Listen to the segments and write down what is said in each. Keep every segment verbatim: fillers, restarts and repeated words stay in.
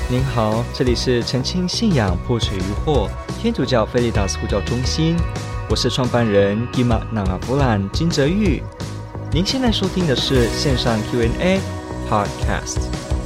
您好，这里是澄清信仰破除疑惑天主教菲利达斯呼叫中心，我是创办人 Gima Nangavulan 金哲玉。您现在收听的是线上 Q and A Podcast。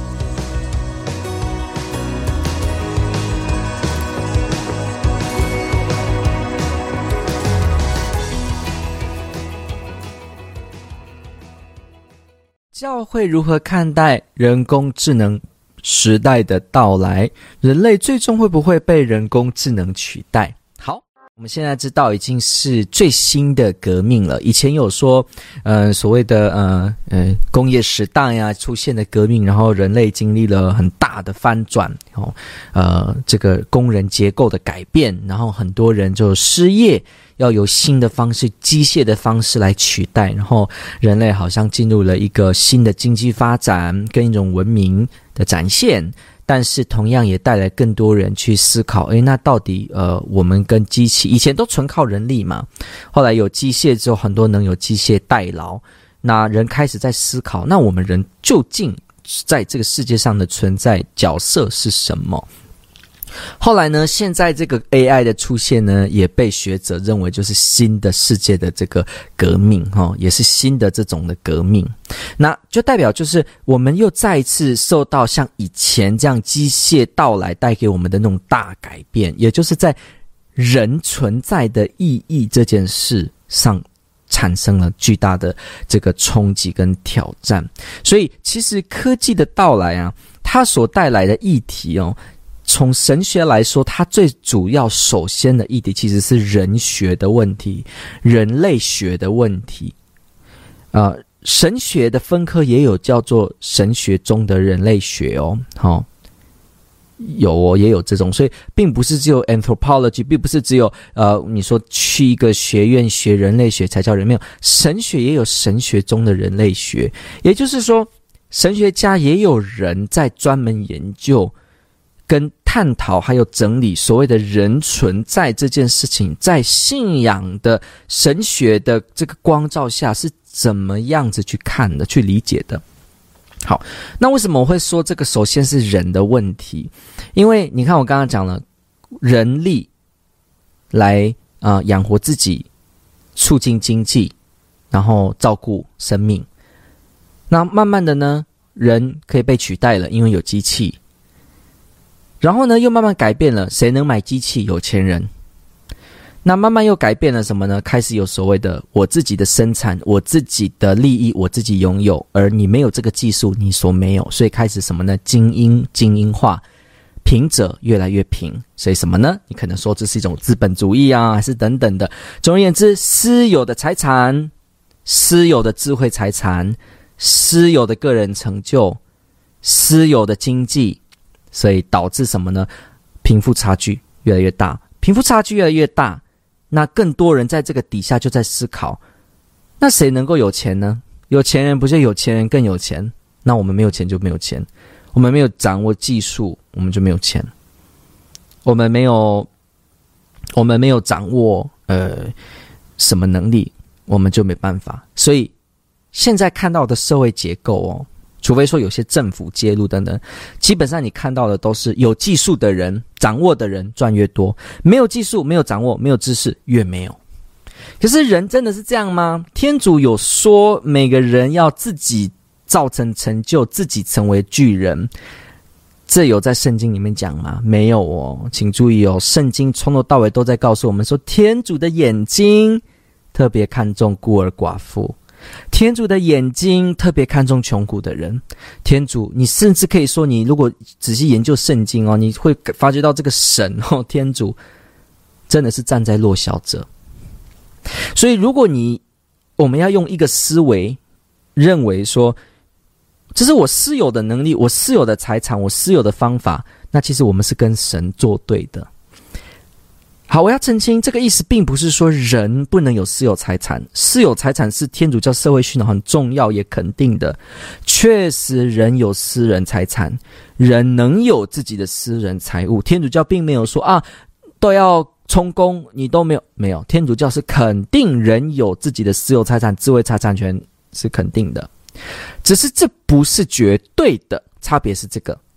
教会如何看待人工智能时代的到来？人类最终会不会被人工智能取代？好，我们现在知道已经是最新的革命了。以前有说呃所谓的呃呃工业时代呀、啊、出现的革命，然后人类经历了很大的翻转，然后呃这个工人结构的改变，然后很多人就失业，要由新的方式、机械的方式来取代，然后人类好像进入了一个新的经济发展跟一种文明的展现，但是同样也带来更多人去思考，诶，那到底呃我们跟机器以前都纯靠人力嘛，后来有机械之后，很多能有机械代劳，那人开始在思考，那我们人究竟在这个世界上的存在角色是什么？后来呢，现在这个 A I 的出现呢，也被学者认为就是新的世界的这个革命，哦，也是新的这种的革命。那就代表就是我们又再一次受到像以前这样机械到来带给我们的那种大改变，也就是在人存在的意义这件事上产生了巨大的这个冲击跟挑战。所以其实科技的到来啊，它所带来的议题哦，从神学来说，它最主要首先的议题其实是人学的问题，人类学的问题。呃，神学的分科也有叫做神学中的人类学哦，哦有哦，也有这种，所以并不是只有 anthropology， 并不是只有呃，你说去一个学院学人类学才叫人，没有，神学也有神学中的人类学，也就是说，神学家也有人在专门研究跟探讨还有整理所谓的人存在这件事情，在信仰的神学的这个光照下是怎么样子去看的，去理解的。好，那为什么我会说这个首先是人的问题？因为你看我刚刚讲了，人力来呃养活自己，促进经济，然后照顾生命。那慢慢的呢，人可以被取代了，因为有机器。然后呢，又慢慢改变了，谁能买机器？有钱人。那慢慢又改变了什么呢？开始有所谓的我自己的生产，我自己的利益，我自己拥有，而你没有这个技术，你所没有，所以开始什么呢？精英精英化，贫者越来越贫。所以什么呢？你可能说这是一种资本主义啊，还是等等的。总而言之，私有的财产，私有的智慧财产，私有的个人成就，私有的经济。所以导致什么呢？贫富差距越来越大，贫富差距越来越大，那更多人在这个底下就在思考，那谁能够有钱呢？有钱人不是有钱人更有钱？那我们没有钱就没有钱，我们没有掌握技术，我们就没有钱，我们没有，我们没有掌握呃什么能力，我们就没办法。所以现在看到的社会结构哦，除非说有些政府介入等等，基本上你看到的都是有技术的人、掌握的人赚越多，没有技术、没有掌握、没有知识越没有。可是人真的是这样吗？天主有说每个人要自己造成成就，自己成为巨人，这有在圣经里面讲吗？没有哦，请注意哦，圣经从头到尾都在告诉我们说，天主的眼睛特别看重孤儿寡妇。天主的眼睛特别看重穷苦的人。天主，你甚至可以说，你如果仔细研究圣经哦，你会发觉到这个神哦，天主真的是站在弱小者。所以如果你我们要用一个思维认为说，这是我私有的能力，我私有的财产，我私有的方法，那其实我们是跟神作对的。好，我要澄清，这个意思并不是说人不能有私有财产，私有财产是天主教社会训导很重要也肯定的，确实人有私人财产，人能有自己的私人财物，天主教并没有说啊都要充公，你都没有，没有，天主教是肯定人有自己的私有财产，智慧财产权是肯定的，只是这不是绝对的，差别是这个。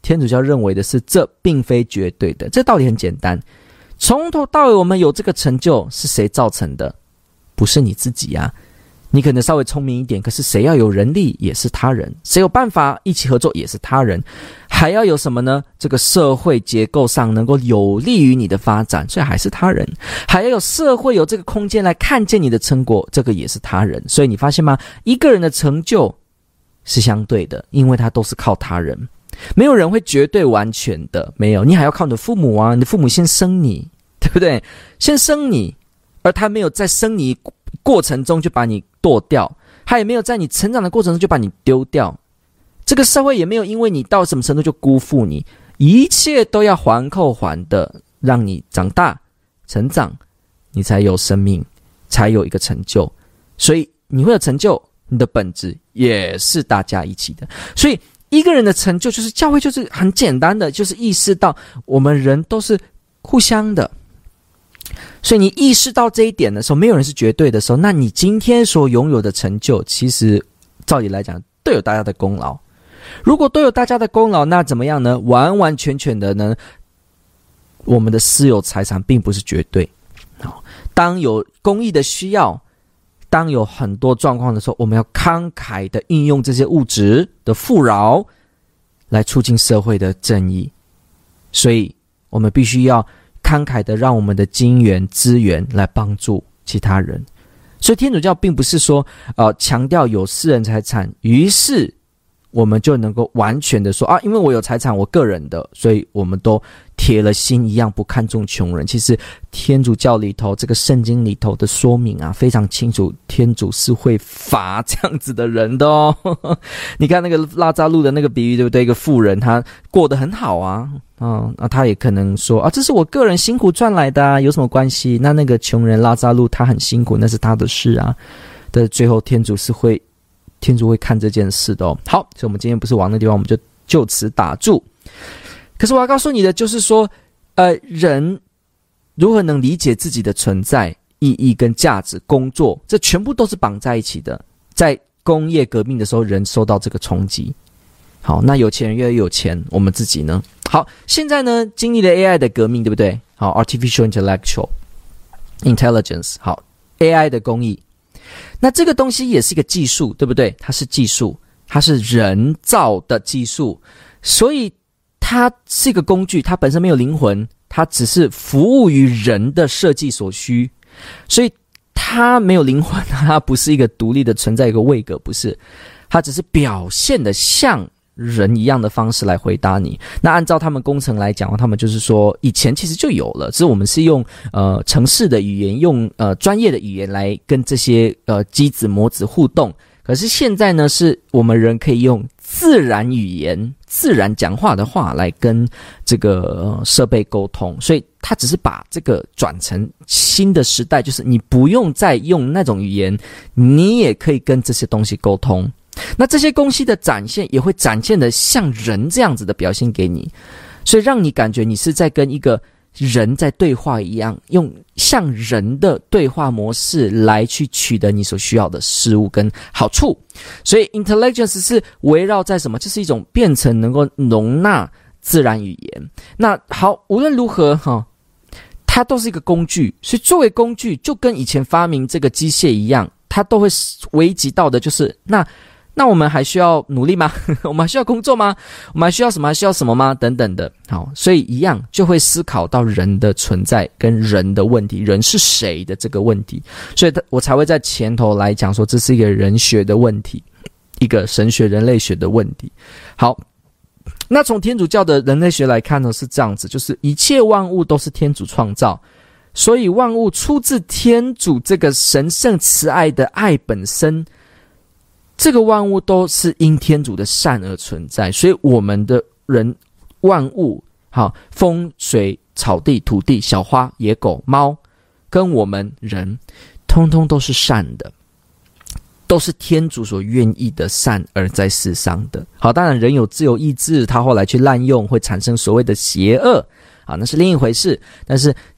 天主教认为的是，这并非绝对的。这道理很简单，从头到尾我们有这个成就是谁造成的？不是你自己啊。你可能稍微聪明一点，可是谁要有人力也是他人，谁有办法一起合作也是他人，还要有什么呢？这个社会结构上能够有利于你的发展，所以还是他人，还要有社会有这个空间来看见你的成果，这个也是他人。所以你发现吗？一个人的成就是相对的，因为他都是靠他人，没有人会绝对完全的，没有，你还要靠你的父母啊，你的父母先生你，对不对？先生你，而他没有在生你过程中就把你剁掉，他也没有在你成长的过程中就把你丢掉，这个社会也没有因为你到什么程度就辜负你，一切都要环扣环的让你长大成长，你才有生命，才有一个成就。所以你会有成就，你的本质也是大家一起的。所以一个人的成就，就是教会就是很简单的，就是意识到我们人都是互相的。所以你意识到这一点的时候，没有人是绝对的时候，那你今天所拥有的成就，其实照理来讲都有大家的功劳。如果都有大家的功劳，那怎么样呢？完完全全的呢，我们的私有财产并不是绝对。当有公益的需要，当有很多状况的时候，我们要慷慨的运用这些物质的富饶来促进社会的正义。所以我们必须要慷慨的让我们的金源资源来帮助其他人。所以天主教并不是说呃强调有私人财产，于是我们就能够完全的说啊，因为我有财产，我个人的，所以我们都铁了心一样不看重穷人。其实天主教里头这个圣经里头的说明啊非常清楚，天主是会罚这样子的人的哦。你看那个拉扎路的那个比喻，对不对？一个富人他过得很好啊，啊，那他也可能说啊，这是我个人辛苦赚来的啊，有什么关系？那那个穷人拉扎路他很辛苦，那是他的事啊。但是最后天主是会天主会看这件事的哦。好，所以我们今天不是往那地方，我们就就此打住。可是我要告诉你的就是说，呃，人如何能理解自己的存在、意义跟价值、工作，这全部都是绑在一起的。在工业革命的时候，人受到这个冲击。好，那有钱人越来越有钱，我们自己呢？好，现在呢，经历了 A I 的革命，对不对？好 ，Artificial Intellectual Intelligence， 好 ，A I 的工艺。那这个东西也是一个技术，对不对？它是技术，它是人造的技术，所以它是一个工具，它本身没有灵魂，它只是服务于人的设计所需，所以它没有灵魂，它不是一个独立的存在，一个位格，不是，它只是表现的像人一样的方式来回答你。那按照他们工程来讲，他们就是说以前其实就有了，只是我们是用呃程式的语言，用呃专业的语言来跟这些呃机子模子互动。可是现在呢，是我们人可以用自然语言、自然讲话的话来跟这个、呃、设备沟通，所以它只是把这个转成新的时代，就是你不用再用那种语言，你也可以跟这些东西沟通。那这些东西的展现也会展现的像人这样子的表现给你，所以让你感觉你是在跟一个人在对话一样，用像人的对话模式来去取得你所需要的事物跟好处。所以 intelligence 是围绕在什么？就是一种变成能够容纳自然语言。那好，无论如何哈，它都是一个工具，所以作为工具就跟以前发明这个机械一样，它都会危及到的就是那那我们还需要努力吗？我们还需要工作吗？我们还需要什么？还需要什么吗？等等的。好，所以一样就会思考到人的存在跟人的问题，人是谁的这个问题。所以我才会在前头来讲说，这是一个人学的问题，一个神学人类学的问题。好，那从天主教的人类学来看呢，是这样子，就是一切万物都是天主创造，所以万物出自天主这个神圣慈爱的爱本身。这个万物都是因天主的善而存在，所以我们的人万物，好，风水草地土地小花野狗猫跟我们人通通都是善的，都是天主所愿意的善而在世上的。好，当然人有自由意志，他后来去滥用会产生所谓的邪恶啊，那是另一回事。但是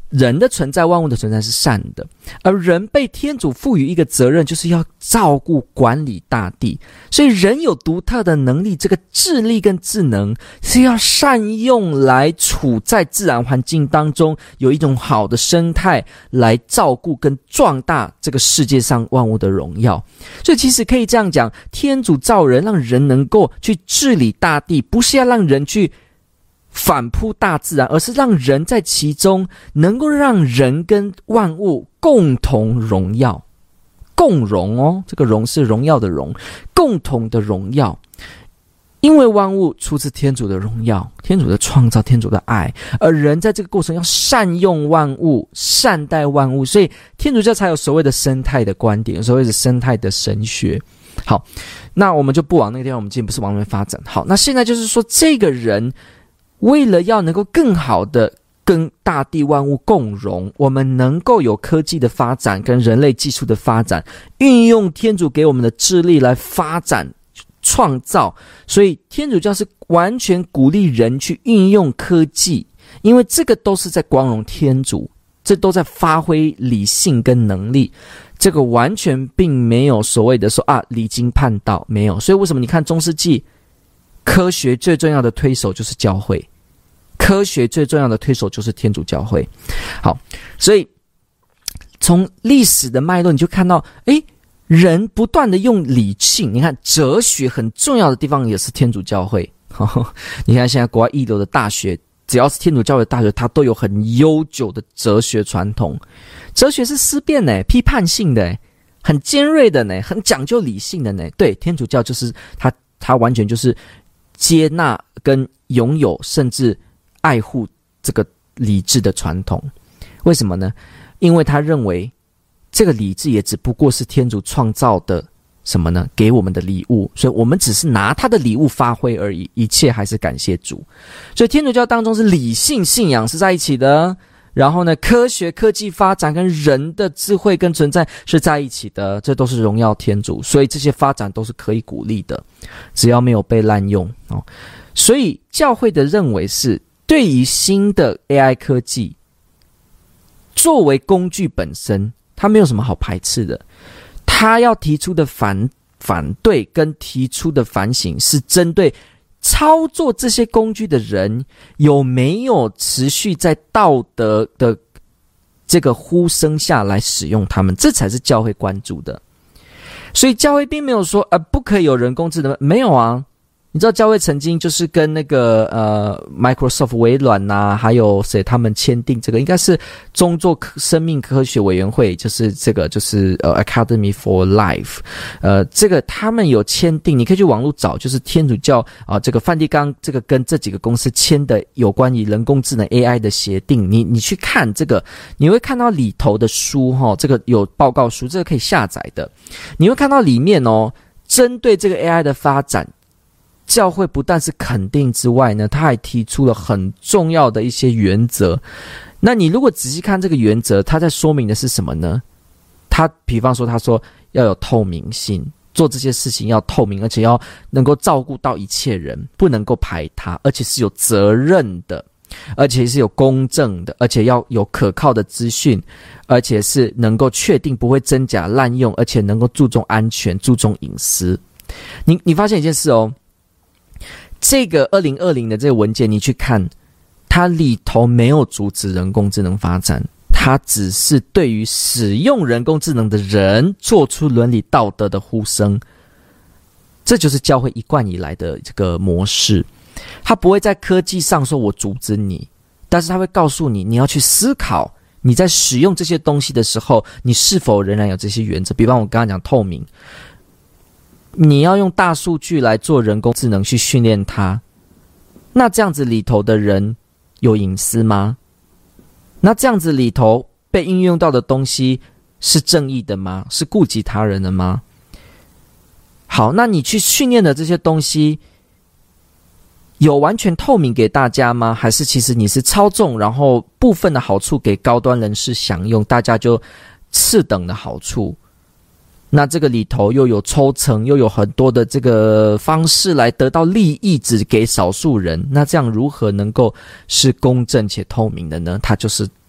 人的存在，万物的存在是善的，而人被天主赋予一个责任，就是要照顾管理大地。所以人有独特的能力，这个智力跟智能是要善用来处在自然环境当中，有一种好的生态来照顾跟壮大这个世界上万物的荣耀。所以其实可以这样讲，天主造人，让人能够去治理大地，不是要让人去反扑大自然，而是让人在其中能够让人跟万物共同荣耀，共荣哦，这个荣是荣耀的荣，共同的荣耀。因为万物出自天主的荣耀，天主的创造，天主的爱，而人在这个过程要善用万物，善待万物，所以天主教才有所谓的生态的观点，有所谓的生态的神学。好，那我们就不往那个地方，我们今天不是往那边发展。好，那现在就是说，这个人为了要能够更好的跟大地万物共荣，我们能够有科技的发展跟人类技术的发展，运用天主给我们的智力来发展创造。所以天主教是完全鼓励人去运用科技，因为这个都是在光荣天主，这都在发挥理性跟能力。这个完全并没有所谓的说啊离经叛道，没有。所以为什么你看中世纪科学最重要的推手就是教会，科学最重要的推手就是天主教会。好，所以从历史的脉络你就看到，诶，人不断的用理性，你看哲学很重要的地方也是天主教会。你看现在国外一流的大学，只要是天主教会的大学，它都有很悠久的哲学传统。哲学是思辨的，批判性的，很尖锐的呢，很讲究理性的呢。对，天主教就是它，它完全就是接纳跟拥有甚至爱护这个理智的传统。为什么呢？因为他认为这个理智也只不过是天主创造的什么呢？给我们的礼物，所以我们只是拿他的礼物发挥而已，一切还是感谢主。所以天主教当中是理性信仰是在一起的，然后呢，科学科技发展跟人的智慧跟存在是在一起的，这都是荣耀天主，所以这些发展都是可以鼓励的，只要没有被滥用哦。所以教会的认为是，对于新的 A I 科技，作为工具本身，它没有什么好排斥的。他要提出的反反对跟提出的反省，是针对操作这些工具的人有没有持续在道德的这个呼声下来使用他们，这才是教会关注的。所以教会并没有说呃不可以有人工智能，没有啊。你知道教会曾经就是跟那个呃 Microsoft 微软呐、啊，还有谁他们签订这个，应该是中作生命科学委员会，就是这个就是呃 Academy for Life， 呃这个他们有签订，你可以去网络找，就是天主教啊、呃、这个梵蒂冈这个跟这几个公司签的有关于人工智能 A I 的协定，你你去看这个，你会看到里头的书哈、哦，这个有报告书，这个可以下载的，你会看到里面哦，针对这个 A I 的发展。教会不但是肯定之外呢，他还提出了很重要的一些原则。那你如果仔细看这个原则，他在说明的是什么呢？他比方说他说要有透明性，做这些事情要透明，而且要能够照顾到一切人，不能够排他，而且是有责任的，而且是有公正的，而且要有可靠的资讯，而且是能够确定不会真假滥用，而且能够注重安全，注重隐私。你你发现一件事哦，这个二零二零的这个文件你去看，它里头没有阻止人工智能发展，它只是对于使用人工智能的人做出伦理道德的呼声。这就是教会一贯以来的这个模式。它不会在科技上说我阻止你，但是它会告诉你，你要去思考你在使用这些东西的时候，你是否仍然有这些原则。比方我刚刚讲透明，你要用大数据来做人工智能去训练它，那这样子里头的人有隐私吗？那这样子里头被运用到的东西是正义的吗？是顾及他人的吗？好，那你去训练的这些东西有完全透明给大家吗？还是其实你是操纵，然后部分的好处给高端人士享用，大家就次等的好处？那这个里头又有抽成，又有很多的这个方式来得到利益，只给少数人，那这样如何能够是公正且透明的呢？它就是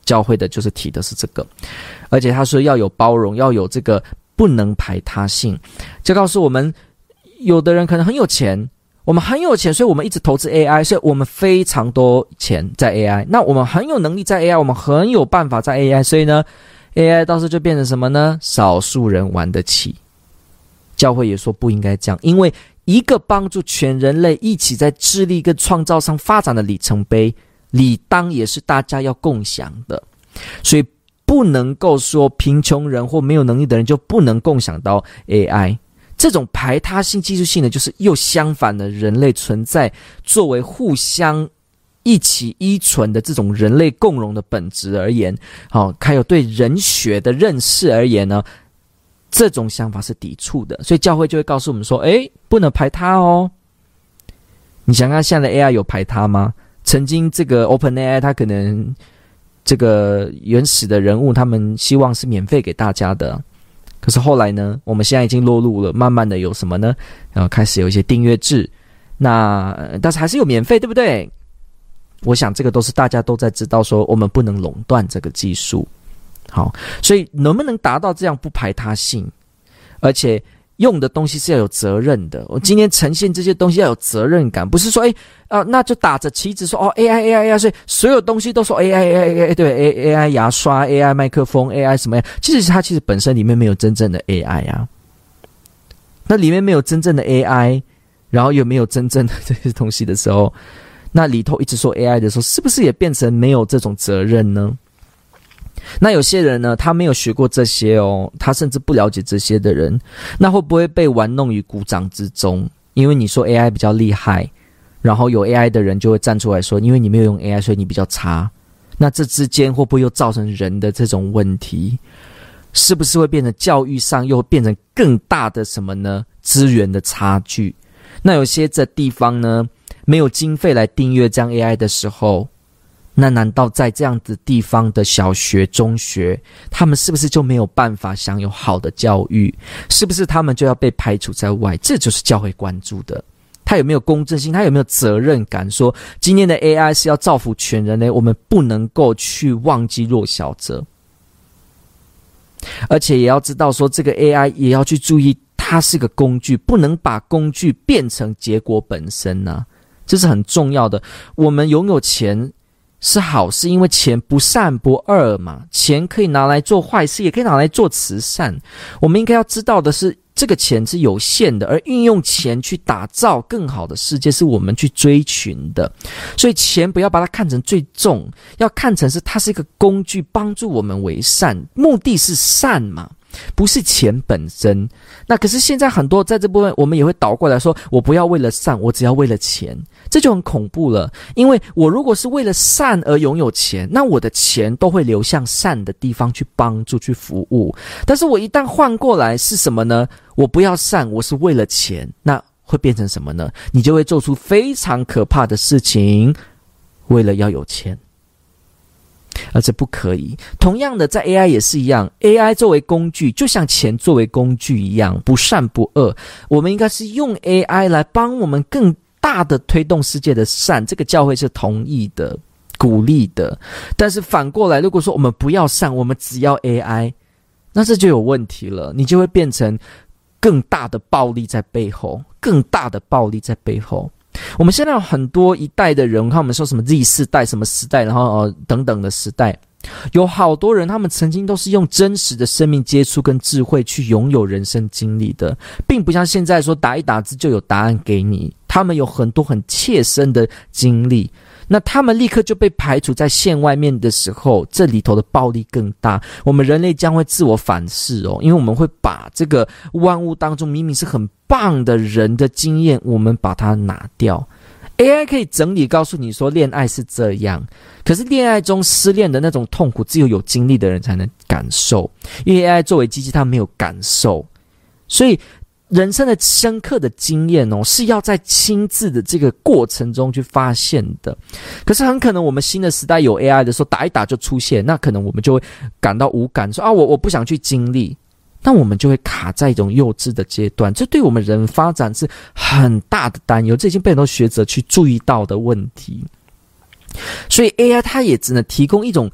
教会的就是提的是这个，而且他说要有包容，要有这个不能排他性，就告诉我们，有的人可能很有钱，我们很有钱，所以我们一直投资 A I， 所以我们非常多钱在 A I， 那我们很有能力在 A I， 我们很有办法在 A I， 所以呢 A I 到时候就变成什么呢？少数人玩得起。教会也说不应该这样，因为一个帮助全人类一起在智力跟创造上发展的里程碑，理当也是大家要共享的，所以不能够说贫穷人或没有能力的人就不能共享到 A I。 这种排他性技术性的就是又相反的，人类存在作为互相一起依存的这种人类共荣的本质而言，好，还有对人学的认识而言呢，这种想法是抵触的，所以教会就会告诉我们说，诶，不能排他哦。你想看现在的 A I 有排他吗？曾经这个 OpenAI 它可能这个原始的人物他们希望是免费给大家的，可是后来呢，我们现在已经落入了慢慢的有什么呢？然后开始有一些订阅制，那但是还是有免费，对不对？我想这个都是大家都在知道说我们不能垄断这个技术。好，所以能不能达到这样不排他性，而且用的东西是要有责任的，我今天呈现这些东西要有责任感，不是说诶啊、呃，那就打着旗子说哦 A I A I A I， 所以所有东西都说 A I A I A I， 对 A A I 牙刷 A I 麦克风 A I 什么呀，其实它其实本身里面没有真正的 A I 啊，那里面没有真正的 A I， 然后又没有真正的这些东西的时候，那里头一直说 A I 的时候，是不是也变成没有这种责任呢？那有些人呢，他没有学过这些哦，他甚至不了解这些的人，那会不会被玩弄于股掌之中？因为你说 A I 比较厉害，然后有 A I 的人就会站出来说，因为你没有用 A I， 所以你比较差。那这之间会不会又造成人的这种问题？是不是会变成教育上又变成更大的什么呢？资源的差距。那有些这地方呢，没有经费来订阅这样 A I 的时候，那难道在这样子地方的小学、中学，他们是不是就没有办法享有好的教育？是不是他们就要被排除在外？这就是教会关注的。他有没有公正性？他有没有责任感？说今天的 A I 是要造福全人类，我们不能够去忘记弱小者，而且也要知道说这个 A I 也要去注意，它是个工具，不能把工具变成结果本身啊，这是很重要的。我们拥有钱是好事，因为钱不善不恶嘛，钱可以拿来做坏事，也可以拿来做慈善。我们应该要知道的是，这个钱是有限的，而运用钱去打造更好的世界是我们去追寻的。所以钱不要把它看成最重，要看成是它是一个工具，帮助我们为善，目的是善嘛，不是钱本身。那可是现在很多在这部分我们也会倒过来说，我不要为了善，我只要为了钱，这就很恐怖了。因为我如果是为了善而拥有钱，那我的钱都会流向善的地方去帮助去服务。但是我一旦换过来是什么呢？我不要善，我是为了钱，那会变成什么呢？你就会做出非常可怕的事情，为了要有钱，而这不可以。同样的在 A I 也是一样， A I 作为工具就像钱作为工具一样，不善不恶。我们应该是用 A I 来帮我们更大的推动世界的善，这个教会是同意的，鼓励的。但是反过来，如果说我们不要善，我们只要 A I， 那这就有问题了，你就会变成更大的暴力在背后，更大的暴力在背后。我们现在有很多一代的人，看我们说什么 Z 世代什么时代，然后、呃、等等的时代，有好多人他们曾经都是用真实的生命接触跟智慧去拥有人生经历的，并不像现在说打一打字就有答案给你，他们有很多很切身的经历，那他们立刻就被排除在线外面的时候，这里头的暴力更大。我们人类将会自我反噬哦，因为我们会把这个万物当中明明是很棒的人的经验，我们把它拿掉。A I 可以整理告诉你说恋爱是这样，可是恋爱中失恋的那种痛苦只有有经历的人才能感受，因为 A I 作为机器它没有感受，所以人生的深刻的经验哦，是要在亲自的这个过程中去发现的。可是很可能我们新的时代有 A I 的时候，打一打就出现，那可能我们就会感到无感，说啊我我不想去经历，那我们就会卡在一种幼稚的阶段，这对我们人发展是很大的担忧，这已经被很多学者去注意到的问题。所以 A I 它也只能提供一种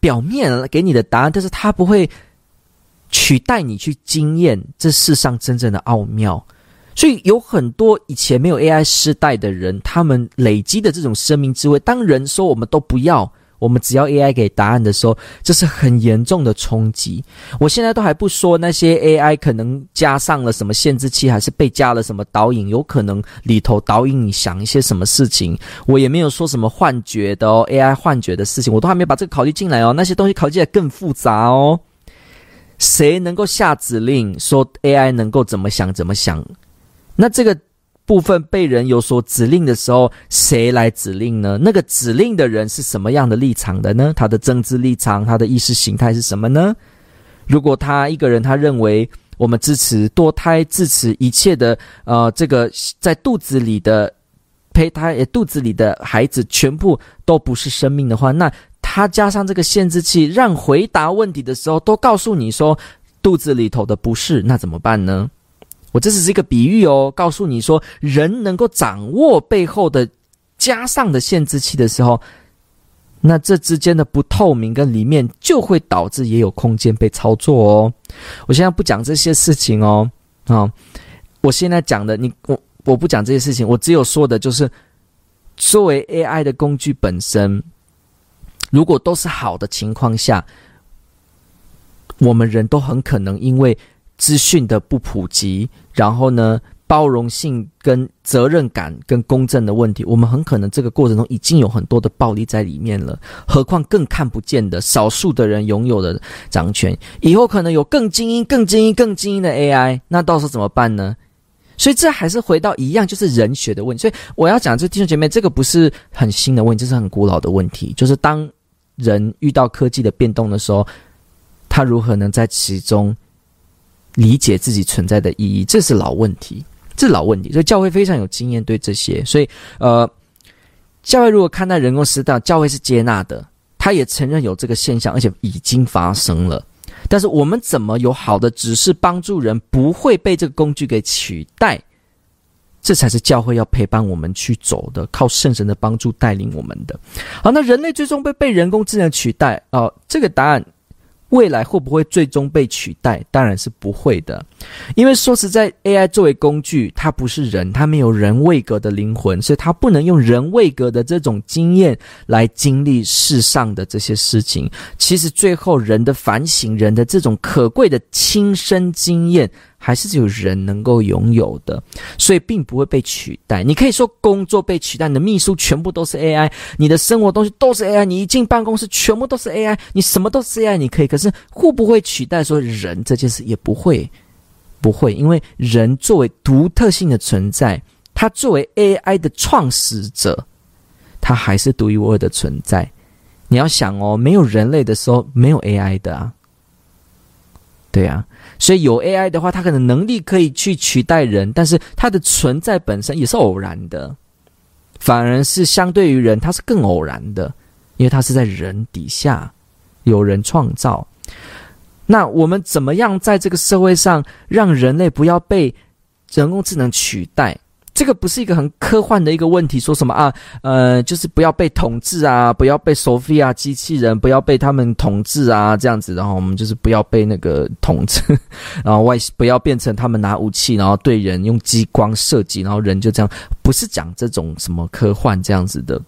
表面给你的答案，但是它不会取代你去经验这世上真正的奥妙。所以有很多以前没有 A I 时代的人，他们累积的这种生命智慧，当人说我们都不要，我们只要 A I 给答案的时候，这是很严重的冲击。我现在都还不说那些 A I 可能加上了什么限制器，还是被加了什么导引，有可能里头导引你想一些什么事情。我也没有说什么幻觉的哦 ，A I 幻觉的事情，我都还没把这个考虑进来哦。那些东西考虑起来更复杂哦。谁能够下指令说 A I 能够怎么想怎么想？那这个部分被人有所指令的时候，谁来指令呢？那个指令的人是什么样的立场的呢？他的政治立场，他的意识形态是什么呢？如果他一个人他认为我们支持堕胎，支持一切的呃这个在肚子里的胚胎肚子里的孩子全部都不是生命的话，那他加上这个限制器，让回答问题的时候都告诉你说肚子里头的不是，那怎么办呢？我这只是一个比喻哦，告诉你说人能够掌握背后的加上的限制器的时候，那这之间的不透明跟里面就会导致也有空间被操作哦。我现在不讲这些事情哦，啊，我现在讲的你我我不讲这些事情，我只有说的就是作为 A I 的工具本身，如果都是好的情况下，我们人都很可能因为资讯的不普及，然后呢包容性跟责任感跟公正的问题，我们很可能这个过程中已经有很多的暴力在里面了，何况更看不见的少数的人拥有的掌权，以后可能有更精英更精英更精英的 A I， 那到时候怎么办呢？所以这还是回到一样，就是人学的问题。所以我要讲这弟兄姐妹，这个不是很新的问题，这是很古老的问题，就是当人遇到科技的变动的时候，他如何能在其中理解自己存在的意义，这是老问题，这是老问题。所以教会非常有经验对这些，所以呃，教会如果看待人工时代，教会是接纳的，他也承认有这个现象，而且已经发生了。但是我们怎么有好的指示帮助人不会被这个工具给取代，这才是教会要陪伴我们去走的，靠圣神的帮助带领我们的。好，那人类最终被被人工智能取代哦、呃，这个答案未来会不会最终被取代？当然是不会的，因为说实在 A I 作为工具，它不是人，它没有人位格的灵魂，所以它不能用人位格的这种经验来经历世上的这些事情。其实最后人的反省，人的这种可贵的亲身经验，还是只有人能够拥有的，所以并不会被取代。你可以说工作被取代，你的秘书全部都是 A I， 你的生活东西都是 A I， 你一进办公室全部都是 A I， 你什么都是 A I， 你可以，可是会不会取代说人这件事？也不会，不会，因为人作为独特性的存在，他作为 A I 的创始者，他还是独一无二的存在。你要想哦，没有人类的时候，没有 A I 的啊，对啊。所以有 A I 的话，它可能能力可以去取代人，但是它的存在本身也是偶然的，反而是相对于人，它是更偶然的，因为它是在人底下，有人创造。那我们怎么样在这个社会上让人类不要被人工智能取代？这个不是一个很科幻的一个问题，说什么啊，呃，就是不要被统治啊，不要被 Sophia 机器人，不要被他们统治啊，这样子，然后我们就是不要被那个统治，然后外不要变成他们拿武器，然后对人用激光射击，然后人就这样，不是讲这种什么科幻这样子的。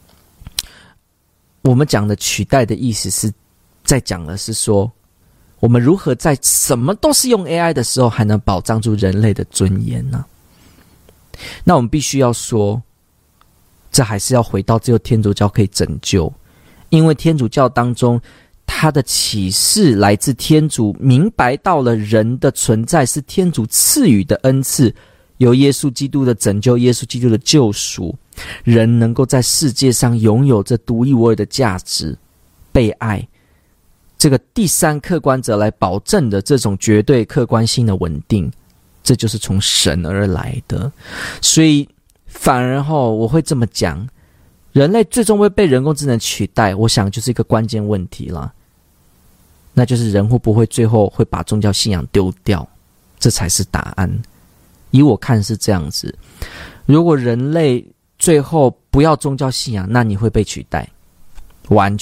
我们讲的取代的意思是在讲的是说，我们如何在什么都是用 A I 的时候，还能保障住人类的尊严呢？那我们必须要说，这还是要回到只有天主教可以拯救，因为天主教当中，它的启示来自天主，明白到了人的存在是天主赐予的恩赐，由耶稣基督的拯救，耶稣基督的救赎，人能够在世界上拥有这独一无二的价值，被爱，这个第三客观者来保证的这种绝对客观性的稳定，这就是从神而来的。所以反而后我会这么讲，人类最终会被人工智能取代，我想就是一个关键问题了，那就是人会不会最后会把宗教信仰丢掉，这才是答案。以我看是这样子，如果人类最后不要宗教信仰，那你会被取代，完全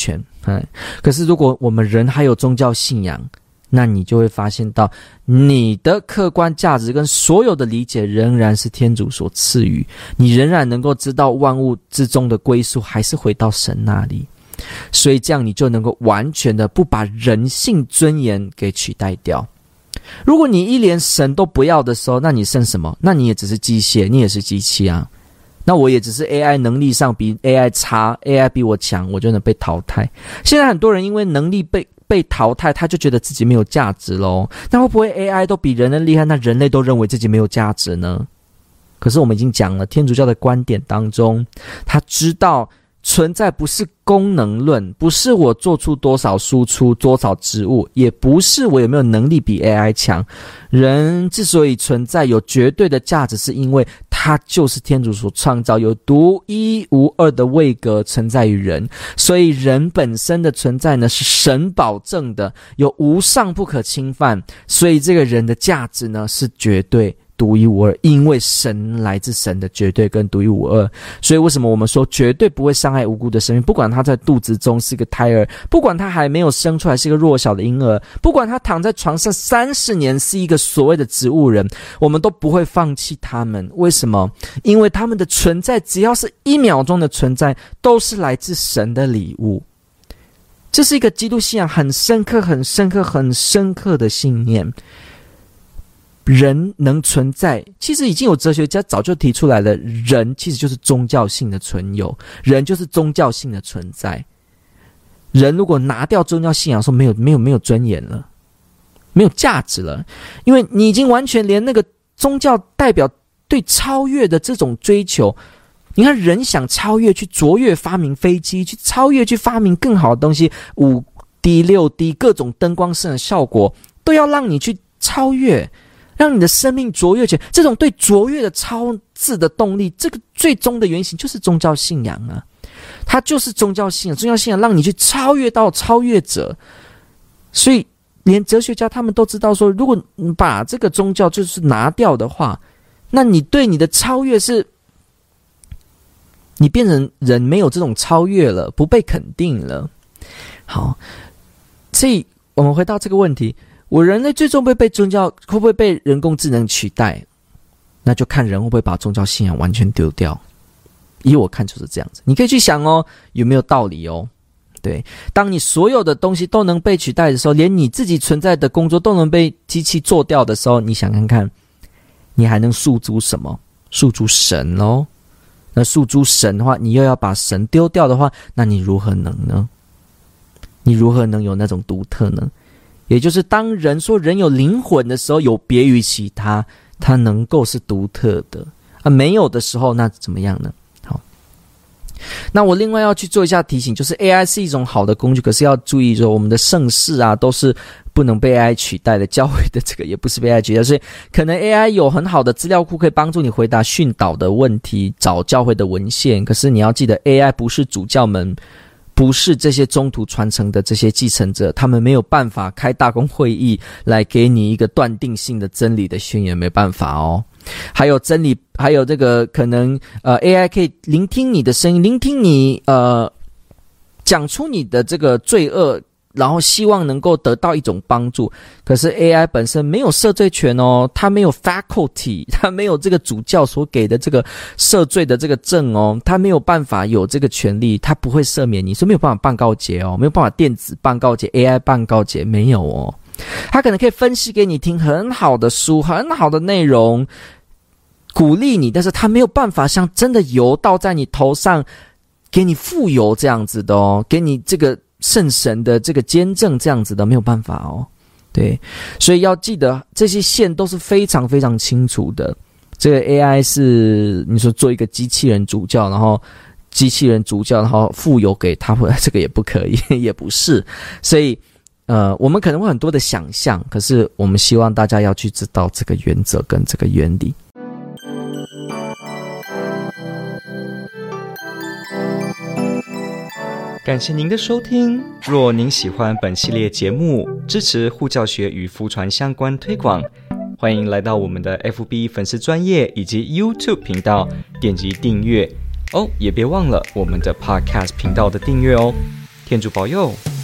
嗯，可是如果我们人还有宗教信仰，那你就会发现到你的客观价值跟所有的理解仍然是天主所赐予，你仍然能够知道万物之中的归宿还是回到神那里，所以这样你就能够完全的不把人性尊严给取代掉。如果你一连神都不要的时候，那你剩什么？那你也只是机械，你也是机器啊。那我也只是 A I 能力上比 A I 差， A I 比我强，我就能被淘汰。现在很多人因为能力被被淘汰，他就觉得自己没有价值咯。那会不会 A I 都比人类厉害，那人类都认为自己没有价值呢？可是我们已经讲了，天主教的观点当中，他知道存在不是功能论，不是我做出多少输出多少职务，也不是我有没有能力比 A I 强。人之所以存在有绝对的价值，是因为它就是天主所创造，有独一无二的位格存在于人，所以人本身的存在呢是神保证的，有无上不可侵犯，所以这个人的价值呢是绝对独一无二，因为神来自神的绝对跟独一无二。所以为什么我们说绝对不会伤害无辜的生命，不管他在肚子中是个胎儿，不管他还没有生出来是一个弱小的婴儿，不管他躺在床上三十年是一个所谓的植物人，我们都不会放弃他们。为什么？因为他们的存在只要是一秒钟的存在都是来自神的礼物。这是一个基督信仰很深刻很深刻很深刻的信念。人能存在，其实已经有哲学家早就提出来了，人其实就是宗教性的存有，人就是宗教性的存在。人如果拿掉宗教信仰，说没有没有没有尊严了，没有价值了，因为你已经完全连那个宗教代表对超越的这种追求，你看人想超越，去卓越发明飞机，去超越去发明更好的东西， 五 D 六 D 各种灯光摄影效果都要让你去超越，让你的生命卓越起来。这种对卓越的超自的动力，这个最终的原型就是宗教信仰啊，它就是宗教信仰。宗教信仰让你去超越到超越者，所以连哲学家他们都知道说，如果你把这个宗教就是拿掉的话，那你对你的超越是，你变成人没有这种超越了，不被肯定了。好，所以我们回到这个问题，我人类最终会被宗教会不会被人工智能取代，那就看人会不会把宗教信仰完全丢掉。以我看就是这样子，你可以去想哦，有没有道理哦。对，当你所有的东西都能被取代的时候，连你自己存在的工作都能被机器做掉的时候，你想看看你还能诉诸什么？诉诸神哦。那诉诸神的话，你又要把神丢掉的话，那你如何能呢？你如何能有那种独特呢？也就是当人说人有灵魂的时候，有别于其他，它能够是独特的啊。没有的时候，那怎么样呢？好，那我另外要去做一下提醒，就是 A I 是一种好的工具，可是要注意说我们的圣事啊都是不能被 A I 取代的，教会的这个也不是被 A I 取代，所以可能 A I 有很好的资料库可以帮助你回答训导的问题，找教会的文献，可是你要记得 A I 不是主教们，不是这些中途传承的这些继承者，他们没有办法开大公会议来给你一个断定性的真理的宣言，没办法哦。还有真理，还有这个可能呃 A I 可以聆听你的声音，聆听你呃讲出你的这个罪恶，然后希望能够得到一种帮助。可是 A I 本身没有赦罪权哦，它没有 faculty， 它没有这个主教所给的这个赦罪的这个证哦，它没有办法有这个权利，它不会赦免你，所以没有办法办告解哦，没有办法电子办告解 A I 办告解没有哦。它可能可以分析给你听很好的书，很好的内容，鼓励你，但是它没有办法像真的油倒在你头上，给你富油这样子的哦，给你这个圣神的这个监证这样子的，没有办法哦。对，所以要记得这些线都是非常非常清楚的。这个 A I 是你说做一个机器人主教，然后机器人主教然后富有给他，这个也不可以，也不是。所以呃，我们可能会很多的想象，可是我们希望大家要去知道这个原则跟这个原理。 感谢您的收听。若您喜欢本系列节目，支持护教学与福传相关推广，欢迎来到我们的 F B 粉丝专页以及 YouTube 频道，点击订阅哦，也别忘了我们的 Podcast 频道的订阅哦。 天主保佑。